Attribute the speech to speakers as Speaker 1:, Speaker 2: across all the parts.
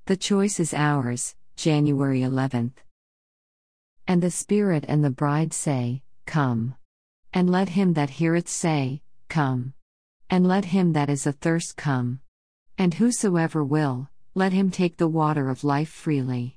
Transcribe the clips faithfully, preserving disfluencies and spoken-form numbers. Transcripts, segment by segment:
Speaker 1: The choice is ours. January eleventh. And the Spirit and the bride say, Come. And let him that heareth say, Come. And let him that is athirst come. And whosoever will, let him take the water of life freely.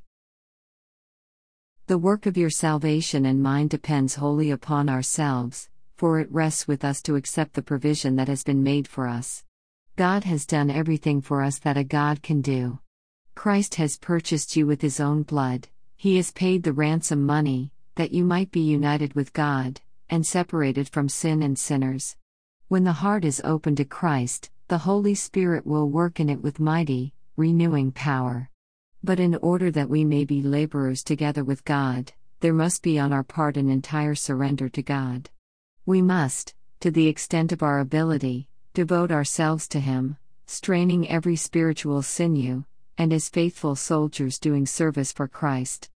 Speaker 1: The work of your salvation and mine depends wholly upon ourselves, for it rests with us to accept the provision that has been made for us. God has done everything for us that a God can do. Christ has purchased you with his own blood, he has paid the ransom money, that you might be united with God, and separated from sin and sinners. When the heart is open to Christ, the Holy Spirit will work in it with mighty, renewing power. But in order that we may be laborers together with God, there must be on our part an entire surrender to God. We must, to the extent of our ability, devote ourselves to Him, straining every spiritual sinew, and as faithful soldiers doing service for Christ.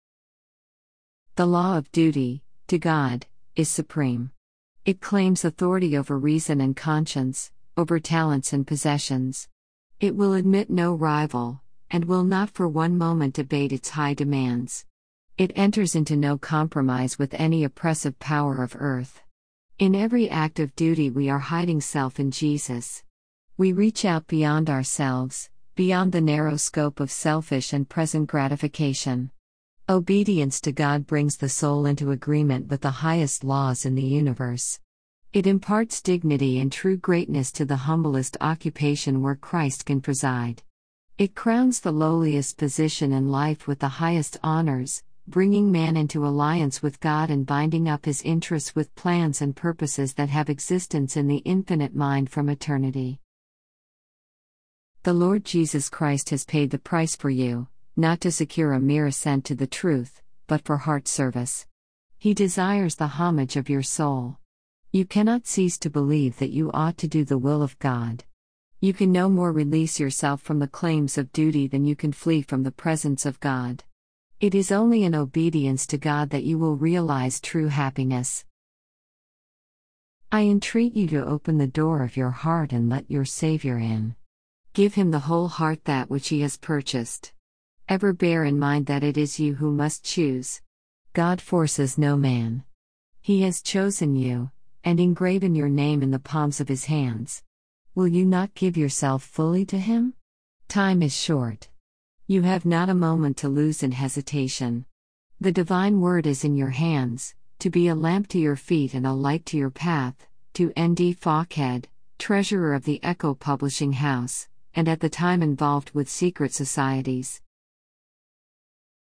Speaker 1: The law of duty, to God, is supreme. It claims authority over reason and conscience, over talents and possessions. It will admit no rival, and will not for one moment debate its high demands. It enters into no compromise with any oppressive power of earth. In every act of duty we are hiding self in Jesus. We reach out beyond ourselves, beyond the narrow scope of selfish and present gratification. Obedience to God brings the soul into agreement with the highest laws in the universe. It imparts dignity and true greatness to the humblest occupation where Christ can preside. It crowns the lowliest position in life with the highest honors, bringing man into alliance with God and binding up his interests with plans and purposes that have existence in the infinite mind from eternity. The Lord Jesus Christ has paid the price for you, not to secure a mere assent to the truth, but for heart service. He desires the homage of your soul. You cannot cease to believe that you ought to do the will of God. You can no more release yourself from the claims of duty than you can flee from the presence of God. It is only in obedience to God that you will realize true happiness. I entreat you to open the door of your heart and let your Savior in. Give him the whole heart, that which he has purchased. Ever bear in mind that it is you who must choose. God forces no man. He has chosen you, and engraven your name in the palms of his hands. Will you not give yourself fully to him? Time is short. You have not a moment to lose in hesitation. The divine word is in your hands, to be a lamp to your feet and a light to your path, to N D Falkhead, treasurer of the Echo Publishing House, and at the time involved with secret societies.